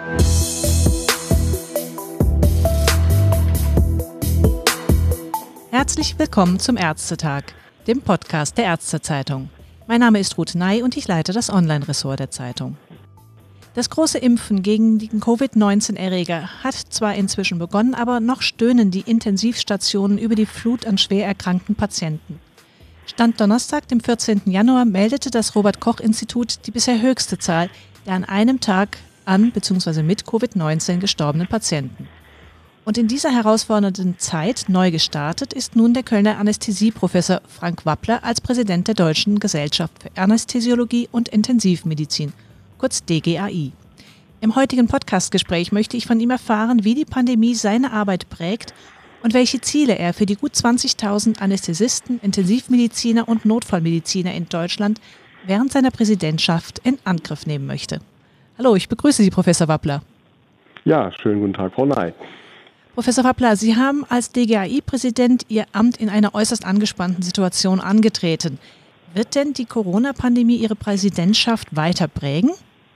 Herzlich willkommen zum Ärztetag, dem Podcast der Ärztezeitung. Mein Name ist Ruth Ney und ich leite das Online-Ressort der Zeitung. Das große Impfen gegen den Covid-19-Erreger hat zwar inzwischen begonnen, aber noch stöhnen die Intensivstationen über die Flut an schwer erkrankten Patienten. Stand Donnerstag, dem 14. Januar, meldete das Robert-Koch-Institut die bisher höchste Zahl der an einem Tag an bzw. mit Covid-19 gestorbenen Patienten. Und in dieser herausfordernden Zeit neu gestartet ist nun der Kölner Anästhesieprofessor Frank Wappler als Präsident der Deutschen Gesellschaft für Anästhesiologie und Intensivmedizin, kurz DGAI. Im heutigen Podcastgespräch möchte ich von ihm erfahren, wie die Pandemie seine Arbeit prägt und welche Ziele er für die gut 20.000 Anästhesisten, Intensivmediziner und Notfallmediziner in Deutschland während seiner Präsidentschaft in Angriff nehmen möchte. Hallo, ich begrüße Sie, Professor Wappler. Ja, schönen guten Tag, Frau Ney. Professor Wappler, Sie haben als DGAI-Präsident Ihr Amt in einer äußerst angespannten Situation angetreten. Wird denn die Corona-Pandemie Ihre Präsidentschaft weiter prägen?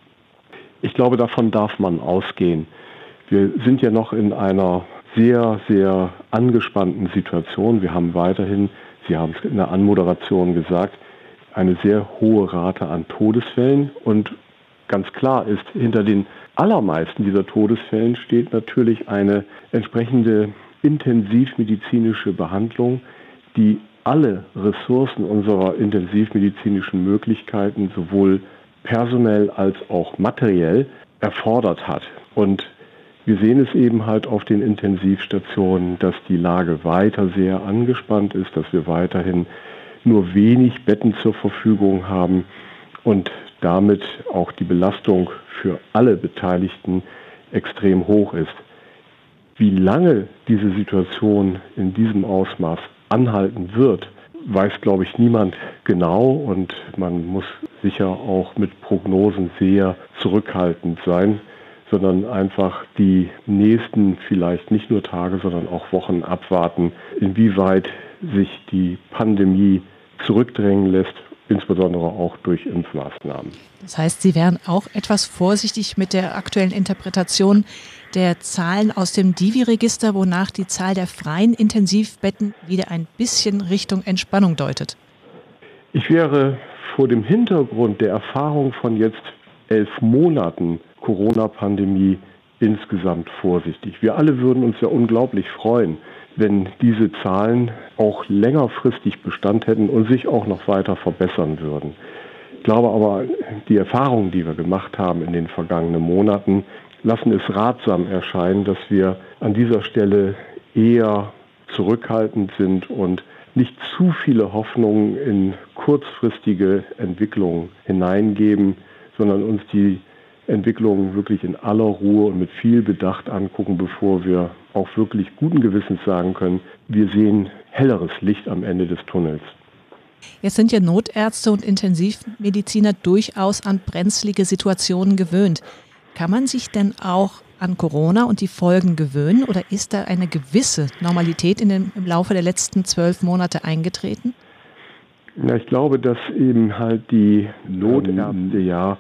Ich glaube, davon darf man ausgehen. Wir sind ja noch in einer sehr, sehr angespannten Situation. Wir haben weiterhin, Sie haben es in der Anmoderation gesagt, eine sehr hohe Rate an Todesfällen. Und ganz klar ist, hinter den allermeisten dieser Todesfällen steht natürlich eine entsprechende intensivmedizinische Behandlung, die alle Ressourcen unserer intensivmedizinischen Möglichkeiten sowohl personell als auch materiell erfordert hat. Und wir sehen es eben halt auf den Intensivstationen, dass die Lage weiter sehr angespannt ist, dass wir weiterhin nur wenig Betten zur Verfügung haben und damit auch die Belastung für alle Beteiligten extrem hoch ist. Wie lange diese Situation in diesem Ausmaß anhalten wird, weiß, glaube ich, niemand genau, und man muss sicher auch mit Prognosen sehr zurückhaltend sein, sondern einfach die nächsten vielleicht nicht nur Tage, sondern auch Wochen abwarten, inwieweit sich die Pandemie zurückdrängen lässt, insbesondere auch durch Impfmaßnahmen. Das heißt, Sie wären auch etwas vorsichtig mit der aktuellen Interpretation der Zahlen aus dem Divi-Register, wonach die Zahl der freien Intensivbetten wieder ein bisschen Richtung Entspannung deutet. Ich wäre vor dem Hintergrund der Erfahrung von jetzt 11 Monaten Corona-Pandemie insgesamt vorsichtig. Wir alle würden uns ja unglaublich freuen, wenn diese Zahlen auch längerfristig Bestand hätten und sich auch noch weiter verbessern würden. Ich glaube aber, die Erfahrungen, die wir gemacht haben in den vergangenen Monaten, lassen es ratsam erscheinen, dass wir an dieser Stelle eher zurückhaltend sind und nicht zu viele Hoffnungen in kurzfristige Entwicklungen hineingeben, sondern uns die Entwicklungen wirklich in aller Ruhe und mit viel Bedacht angucken, bevor wir auch wirklich guten Gewissens sagen können, wir sehen helleres Licht am Ende des Tunnels. Jetzt sind ja Notärzte und Intensivmediziner durchaus an brenzlige Situationen gewöhnt. Kann man sich denn auch an Corona und die Folgen gewöhnen, oder ist da eine gewisse Normalität im Laufe der letzten 12 Monate eingetreten? Ja, ich glaube, dass eben halt die Notärzte ja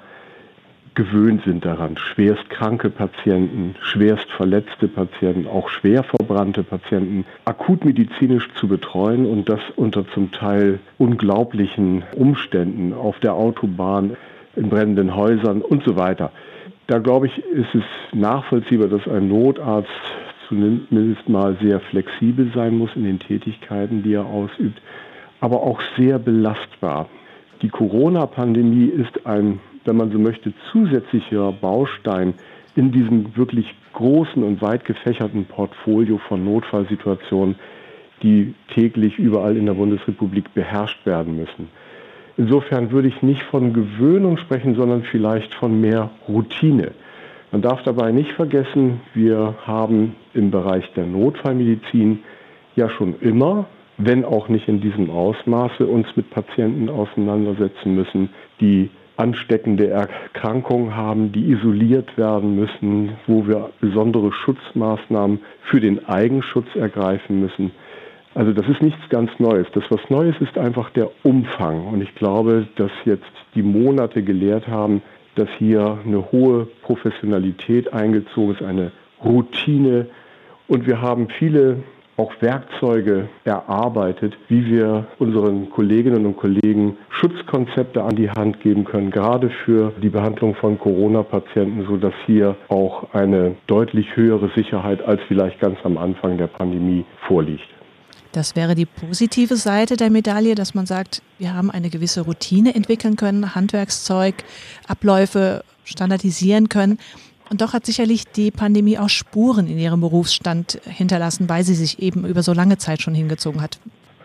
gewöhnt sind daran, schwerst kranke Patienten, schwerst verletzte Patienten, auch schwer verbrannte Patienten akut medizinisch zu betreuen, und das unter zum Teil unglaublichen Umständen auf der Autobahn, in brennenden Häusern und so weiter. Da, glaube ich, ist es nachvollziehbar, dass ein Notarzt zumindest mal sehr flexibel sein muss in den Tätigkeiten, die er ausübt, aber auch sehr belastbar. Die Corona-Pandemie ist ein, wenn man so möchte, zusätzlicher Baustein in diesem wirklich großen und weit gefächerten Portfolio von Notfallsituationen, die täglich überall in der Bundesrepublik beherrscht werden müssen. Insofern würde ich nicht von Gewöhnung sprechen, sondern vielleicht von mehr Routine. Man darf dabei nicht vergessen, wir haben im Bereich der Notfallmedizin ja schon immer, wenn auch nicht in diesem Ausmaße, uns mit Patienten auseinandersetzen müssen, die ansteckende Erkrankungen haben, die isoliert werden müssen, wo wir besondere Schutzmaßnahmen für den Eigenschutz ergreifen müssen. Also das ist nichts ganz Neues. Das, was Neues ist, einfach der Umfang. Und ich glaube, dass jetzt die Monate gelehrt haben, dass hier eine hohe Professionalität eingezogen ist, eine Routine. Und wir haben viele auch Werkzeuge erarbeitet, wie wir unseren Kolleginnen und Kollegen Schutzkonzepte an die Hand geben können, gerade für die Behandlung von Corona-Patienten, sodass hier auch eine deutlich höhere Sicherheit als vielleicht ganz am Anfang der Pandemie vorliegt. Das wäre die positive Seite der Medaille, dass man sagt, wir haben eine gewisse Routine entwickeln können, Handwerkszeug, Abläufe standardisieren können. Und doch hat sicherlich die Pandemie auch Spuren in Ihrem Berufsstand hinterlassen, weil sie sich eben über so lange Zeit schon hingezogen hat.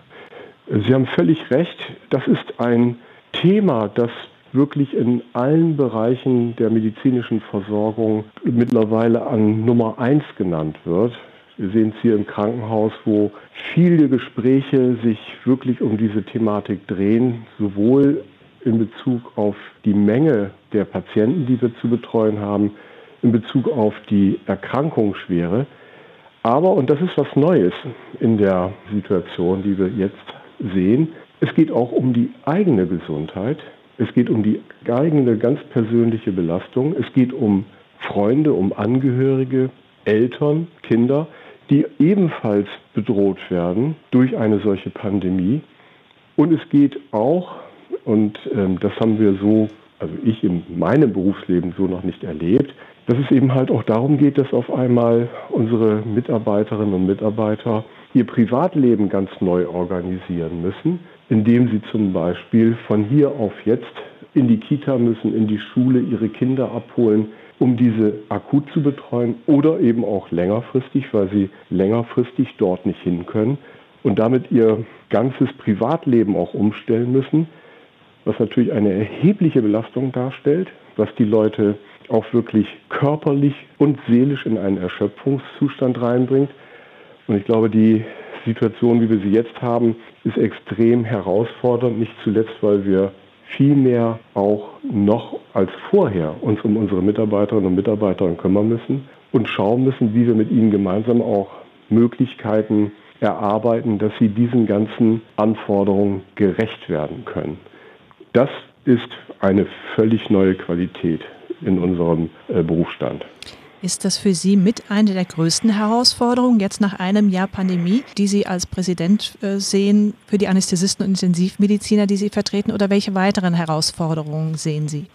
Sie haben völlig recht. Das ist ein Thema, das wirklich in allen Bereichen der medizinischen Versorgung mittlerweile an Nummer 1 genannt wird. Wir sehen es hier im Krankenhaus, wo viele Gespräche sich wirklich um diese Thematik drehen, sowohl in Bezug auf die Menge der Patienten, die wir zu betreuen haben, in Bezug auf die Erkrankungsschwere. Aber, und das ist was Neues in der Situation, die wir jetzt sehen, es geht auch um die eigene Gesundheit. Es geht um die eigene ganz persönliche Belastung. Es geht um Freunde, um Angehörige, Eltern, Kinder, die ebenfalls bedroht werden durch eine solche Pandemie. Und es geht auch, und das haben wir so, also ich in meinem Berufsleben so noch nicht erlebt, dass es eben halt auch darum geht, dass auf einmal unsere Mitarbeiterinnen und Mitarbeiter ihr Privatleben ganz neu organisieren müssen, indem sie zum Beispiel von hier auf jetzt in die Kita müssen, in die Schule ihre Kinder abholen, um diese akut zu betreuen oder eben auch längerfristig, weil sie längerfristig dort nicht hin können und damit ihr ganzes Privatleben auch umstellen müssen, was natürlich eine erhebliche Belastung darstellt, was die Leute auch wirklich körperlich und seelisch in einen Erschöpfungszustand reinbringt. Und ich glaube, die Situation, wie wir sie jetzt haben, ist extrem herausfordernd, nicht zuletzt, weil wir viel mehr auch noch als vorher uns um unsere Mitarbeiterinnen und Mitarbeiter kümmern müssen und schauen müssen, wie wir mit ihnen gemeinsam auch Möglichkeiten erarbeiten, dass sie diesen ganzen Anforderungen gerecht werden können. Das ist eine völlig neue Qualität in unserem Berufsstand. Ist das für Sie mit eine der größten Herausforderungen jetzt nach einem Jahr Pandemie, die Sie als Präsident sehen, für die Anästhesisten und Intensivmediziner, die Sie vertreten, oder welche weiteren Herausforderungen sehen Sie?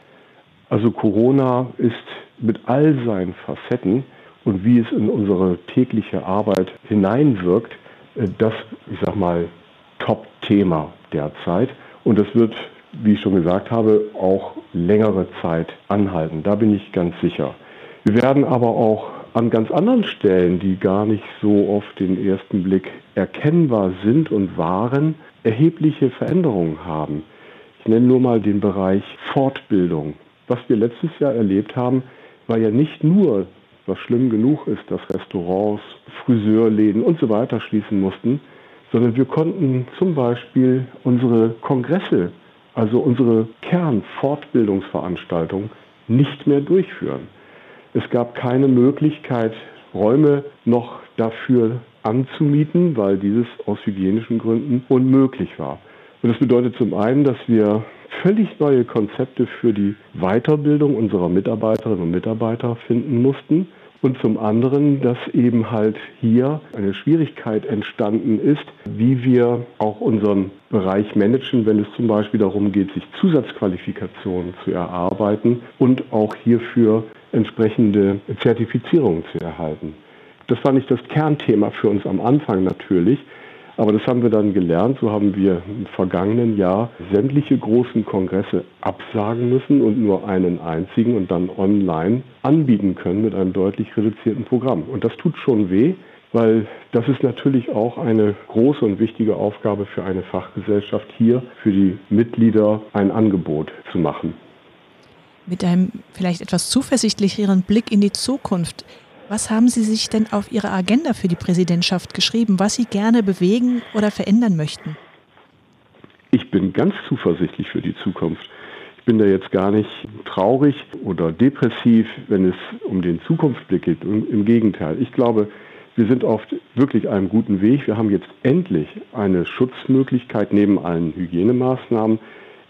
Also Corona ist mit all seinen Facetten und wie es in unsere tägliche Arbeit hineinwirkt, das, ich sag mal, Top-Thema derzeit. Und das wird, wie ich schon gesagt habe, auch längere Zeit anhalten. Da bin ich ganz sicher. Wir werden aber auch an ganz anderen Stellen, die gar nicht so auf den ersten Blick erkennbar sind und waren, erhebliche Veränderungen haben. Ich nenne nur mal den Bereich Fortbildung. Was wir letztes Jahr erlebt haben, war ja nicht nur, was schlimm genug ist, dass Restaurants, Friseurläden und so weiter schließen mussten, sondern wir konnten zum Beispiel unsere Kongresse, also unsere Kernfortbildungsveranstaltungen, nicht mehr durchführen. Es gab keine Möglichkeit, Räume noch dafür anzumieten, weil dieses aus hygienischen Gründen unmöglich war. Und das bedeutet zum einen, dass wir völlig neue Konzepte für die Weiterbildung unserer Mitarbeiterinnen und Mitarbeiter finden mussten. Und zum anderen, dass eben halt hier eine Schwierigkeit entstanden ist, wie wir auch unseren Bereich managen, wenn es zum Beispiel darum geht, sich Zusatzqualifikationen zu erarbeiten und auch hierfür entsprechende Zertifizierungen zu erhalten. Das war nicht das Kernthema für uns am Anfang natürlich, aber das haben wir dann gelernt. So haben wir im vergangenen Jahr sämtliche großen Kongresse absagen müssen und nur einen einzigen und dann online anbieten können mit einem deutlich reduzierten Programm. Und das tut schon weh, weil das ist natürlich auch eine große und wichtige Aufgabe für eine Fachgesellschaft, hier für die Mitglieder ein Angebot zu machen. Mit einem vielleicht etwas zuversichtlicheren Blick in die Zukunft, was haben Sie sich denn auf Ihre Agenda für die Präsidentschaft geschrieben, was Sie gerne bewegen oder verändern möchten? Ich bin ganz zuversichtlich für die Zukunft. Ich bin da jetzt gar nicht traurig oder depressiv, wenn es um den Zukunftsblick geht. Im Gegenteil. Ich glaube, wir sind auf wirklich einem guten Weg. Wir haben jetzt endlich eine Schutzmöglichkeit neben allen Hygienemaßnahmen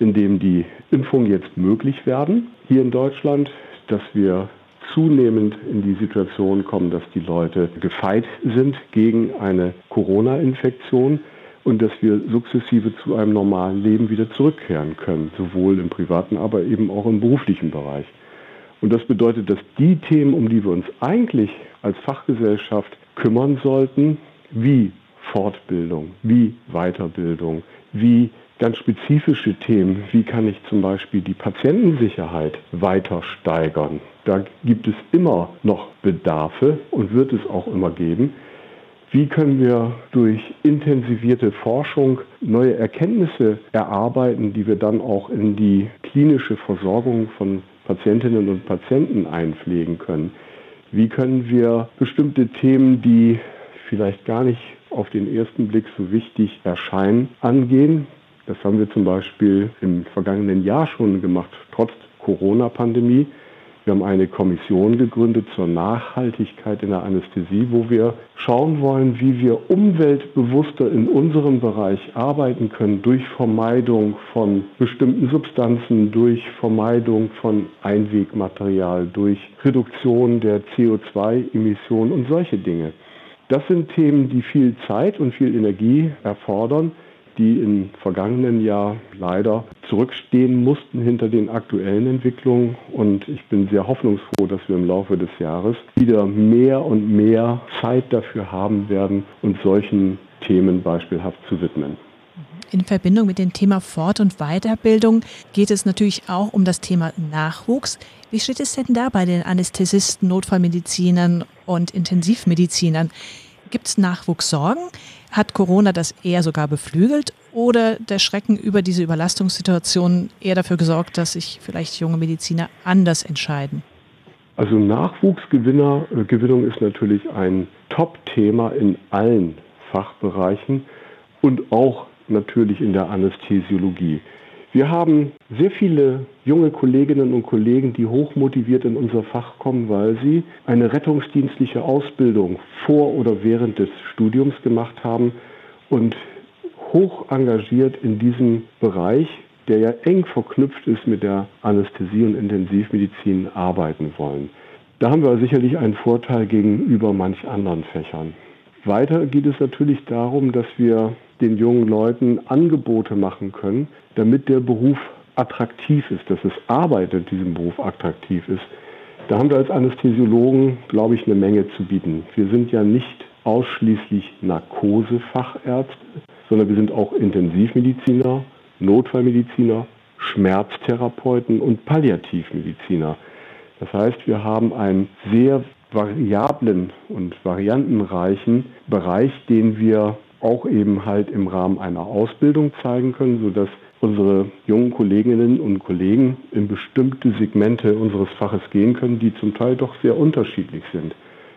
in dem die Impfungen jetzt möglich werden, hier in Deutschland, dass wir zunehmend in die Situation kommen, dass die Leute gefeit sind gegen eine Corona-Infektion und dass wir sukzessive zu einem normalen Leben wieder zurückkehren können, sowohl im privaten, aber eben auch im beruflichen Bereich. Und das bedeutet, dass die Themen, um die wir uns eigentlich als Fachgesellschaft kümmern sollten, wie Fortbildung, wie Weiterbildung, wie ganz spezifische Themen, wie kann ich zum Beispiel die Patientensicherheit weiter steigern. Da gibt es immer noch Bedarfe und wird es auch immer geben. Wie können wir durch intensivierte Forschung neue Erkenntnisse erarbeiten, die wir dann auch in die klinische Versorgung von Patientinnen und Patienten einpflegen können? Wie können wir bestimmte Themen, die vielleicht gar nicht auf den ersten Blick so wichtig erscheinen, angehen? Das haben wir zum Beispiel im vergangenen Jahr schon gemacht, trotz Corona-Pandemie. Wir haben eine Kommission gegründet zur Nachhaltigkeit in der Anästhesie, wo wir schauen wollen, wie wir umweltbewusster in unserem Bereich arbeiten können, durch Vermeidung von bestimmten Substanzen, durch Vermeidung von Einwegmaterial, durch Reduktion der CO2-Emissionen und solche Dinge. Das sind Themen, die viel Zeit und viel Energie erfordern, die im vergangenen Jahr leider zurückstehen mussten hinter den aktuellen Entwicklungen. Und ich bin sehr hoffnungsfroh, dass wir im Laufe des Jahres wieder mehr und mehr Zeit dafür haben werden, uns solchen Themen beispielhaft zu widmen. In Verbindung mit dem Thema Fort- und Weiterbildung geht es natürlich auch um das Thema Nachwuchs. Wie steht es denn da bei den Anästhesisten, Notfallmedizinern und Intensivmedizinern? Gibt es Nachwuchssorgen? Hat Corona das eher sogar beflügelt oder der Schrecken über diese Überlastungssituation eher dafür gesorgt, dass sich vielleicht junge Mediziner anders entscheiden? Also Nachwuchsgewinnung ist natürlich ein Top-Thema in allen Fachbereichen und auch natürlich in der Anästhesiologie. Wir haben sehr viele junge Kolleginnen und Kollegen, die hochmotiviert in unser Fach kommen, weil sie eine rettungsdienstliche Ausbildung vor oder während des Studiums gemacht haben und hoch engagiert in diesem Bereich, der ja eng verknüpft ist mit der Anästhesie- und Intensivmedizin, arbeiten wollen. Da haben wir sicherlich einen Vorteil gegenüber manch anderen Fächern. Weiter geht es natürlich darum, dass wir den jungen Leuten Angebote machen können, damit der Beruf attraktiv ist, dass das Arbeiten in diesem Beruf attraktiv ist. Da haben wir als Anästhesiologen, glaube ich, eine Menge zu bieten. Wir sind ja nicht ausschließlich Narkosefachärzte, sondern wir sind auch Intensivmediziner, Notfallmediziner, Schmerztherapeuten und Palliativmediziner. Das heißt, wir haben einen sehr variablen und variantenreichen Bereich, den wir auch eben halt im Rahmen einer Ausbildung zeigen können, sodass unsere jungen Kolleginnen und Kollegen in bestimmte Segmente unseres Faches gehen können, die zum Teil doch sehr unterschiedlich sind.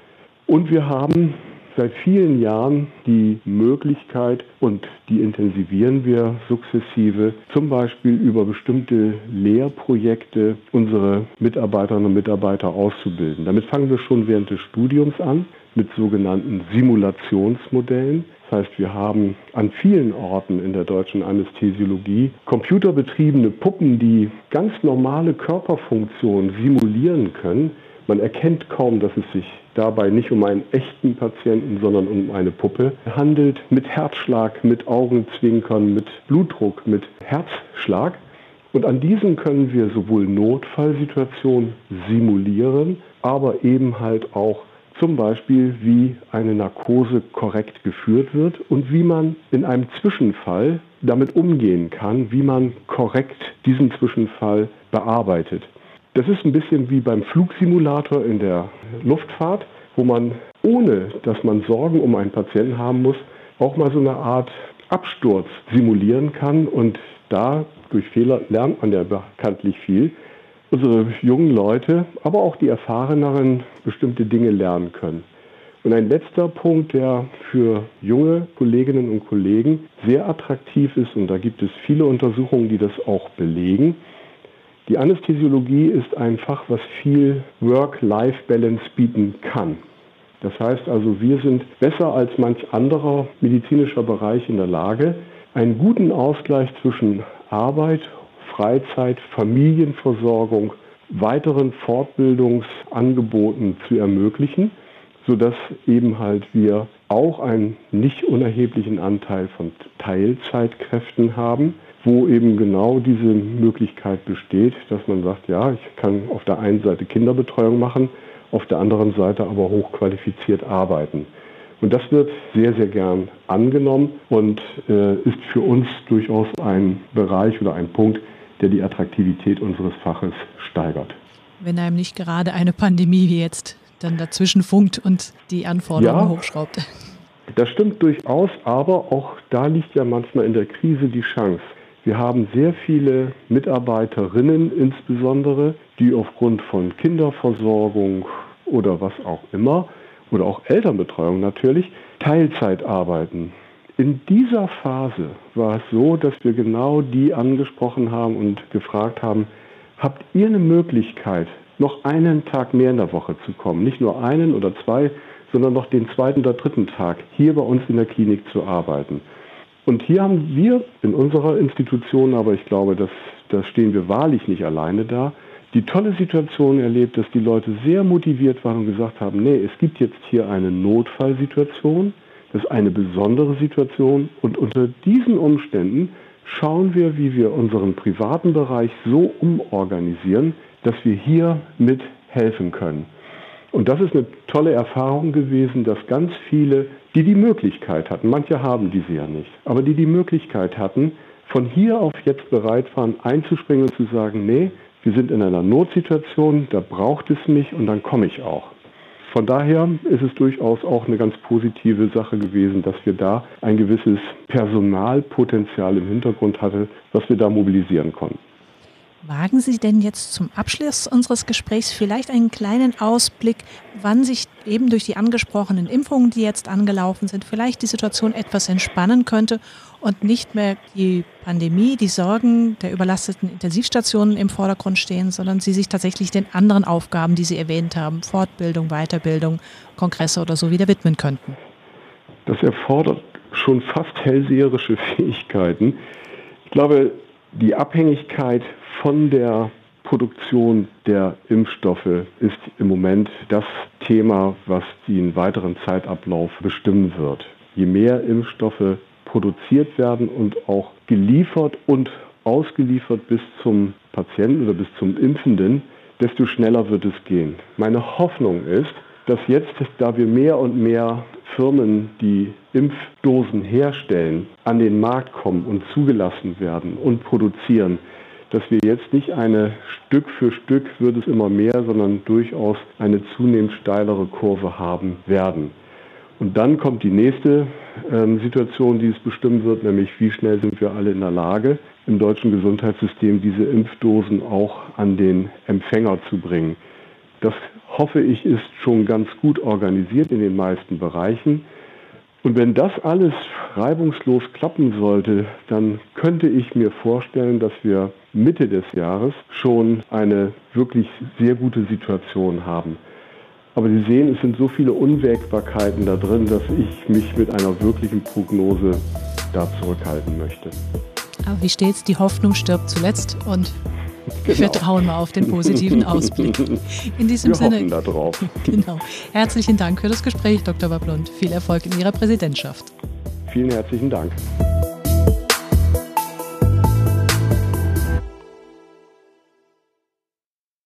Und wir haben seit vielen Jahren die Möglichkeit, und die intensivieren wir sukzessive, zum Beispiel über bestimmte Lehrprojekte unsere Mitarbeiterinnen und Mitarbeiter auszubilden. Damit fangen wir schon während des Studiums an mit sogenannten Simulationsmodellen. Das heißt, wir haben an vielen Orten in der deutschen Anästhesiologie computerbetriebene Puppen, die ganz normale Körperfunktionen simulieren können. Man erkennt kaum, dass es sich dabei nicht um einen echten Patienten, sondern um eine Puppe handelt, mit Herzschlag, mit Augenzwinkern, mit Blutdruck, mit Herzschlag. Und an diesen können wir sowohl Notfallsituationen simulieren, aber eben halt auch zum Beispiel, wie eine Narkose korrekt geführt wird und wie man in einem Zwischenfall damit umgehen kann, wie man korrekt diesen Zwischenfall bearbeitet. Das ist ein bisschen wie beim Flugsimulator in der Luftfahrt, wo man, ohne dass man Sorgen um einen Patienten haben muss, auch mal so eine Art Absturz simulieren kann. Und da durch Fehler lernt man ja bekanntlich viel. Unsere jungen Leute, aber auch die Erfahreneren bestimmte Dinge lernen können. Und ein letzter Punkt, der für junge Kolleginnen und Kollegen sehr attraktiv ist, und da gibt es viele Untersuchungen, die das auch belegen. Die Anästhesiologie ist ein Fach, was viel Work-Life-Balance bieten kann. Das heißt also, wir sind besser als manch anderer medizinischer Bereich in der Lage, einen guten Ausgleich zwischen Arbeit, Freizeit, Familienversorgung, weiteren Fortbildungsangeboten zu ermöglichen, sodass eben halt wir auch einen nicht unerheblichen Anteil von Teilzeitkräften haben, wo eben genau diese Möglichkeit besteht, dass man sagt, ja, ich kann auf der einen Seite Kinderbetreuung machen, auf der anderen Seite aber hochqualifiziert arbeiten. Und das wird sehr, sehr gern angenommen und ist für uns durchaus ein Bereich oder ein Punkt, der die Attraktivität unseres Faches steigert. Wenn einem nicht gerade eine Pandemie wie jetzt dann dazwischen funkt und die Anforderungen hochschraubt. Das stimmt durchaus, aber auch da liegt ja manchmal in der Krise die Chance. Wir haben sehr viele Mitarbeiterinnen insbesondere, die aufgrund von Kinderversorgung oder was auch immer, oder auch Elternbetreuung natürlich, Teilzeit arbeiten. In dieser Phase war es so, dass wir genau die angesprochen haben und gefragt haben, habt ihr eine Möglichkeit, noch einen Tag mehr in der Woche zu kommen? Nicht nur einen oder zwei, sondern noch den zweiten oder dritten Tag hier bei uns in der Klinik zu arbeiten. Und hier haben wir in unserer Institution, aber ich glaube, da stehen wir wahrlich nicht alleine da, die tolle Situation erlebt, dass die Leute sehr motiviert waren und gesagt haben, nee, es gibt jetzt hier eine Notfallsituation, das ist eine besondere Situation und unter diesen Umständen schauen wir, wie wir unseren privaten Bereich so umorganisieren, dass wir hier mithelfen können. Und das ist eine tolle Erfahrung gewesen, dass ganz viele, die Möglichkeit hatten, manche haben diese ja nicht, aber die Möglichkeit hatten, von hier auf jetzt bereit waren, einzuspringen und zu sagen, nee, wir sind in einer Notsituation, da braucht es mich und dann komme ich auch. Von daher ist es durchaus auch eine ganz positive Sache gewesen, dass wir da ein gewisses Personalpotenzial im Hintergrund hatten, was wir da mobilisieren konnten. Wagen Sie denn jetzt zum Abschluss unseres Gesprächs vielleicht einen kleinen Ausblick, wann sich eben durch die angesprochenen Impfungen, die jetzt angelaufen sind, vielleicht die Situation etwas entspannen könnte und nicht mehr die Pandemie, die Sorgen der überlasteten Intensivstationen im Vordergrund stehen, sondern Sie sich tatsächlich den anderen Aufgaben, die Sie erwähnt haben, Fortbildung, Weiterbildung, Kongresse oder so wieder widmen könnten? Das erfordert schon fast hellseherische Fähigkeiten. Ich glaube, die Abhängigkeit von der Produktion der Impfstoffe ist im Moment das Thema, was den weiteren Zeitablauf bestimmen wird. Je mehr Impfstoffe produziert werden und auch geliefert und ausgeliefert bis zum Patienten oder bis zum Impfenden, desto schneller wird es gehen. Meine Hoffnung ist, dass jetzt, da wir mehr und mehr Firmen, die Impfdosen herstellen, an den Markt kommen und zugelassen werden und produzieren, dass wir jetzt nicht eine Stück für Stück wird es immer mehr, sondern durchaus eine zunehmend steilere Kurve haben werden. Und dann kommt die nächste Situation, die es bestimmen wird, nämlich wie schnell sind wir alle in der Lage, im deutschen Gesundheitssystem diese Impfdosen auch an den Empfänger zu bringen. Das hoffe ich, ist schon ganz gut organisiert in den meisten Bereichen. Und wenn das alles reibungslos klappen sollte, dann könnte ich mir vorstellen, dass wir Mitte des Jahres schon eine wirklich sehr gute Situation haben. Aber Sie sehen, es sind so viele Unwägbarkeiten da drin, dass ich mich mit einer wirklichen Prognose da zurückhalten möchte. Aber wie stets, die Hoffnung stirbt zuletzt und wir vertrauen mal auf den positiven Ausblick. In diesem Sinne, hoffen da drauf. Genau. Herzlichen Dank für das Gespräch, Dr. Waplund. Viel Erfolg in Ihrer Präsidentschaft. Vielen herzlichen Dank.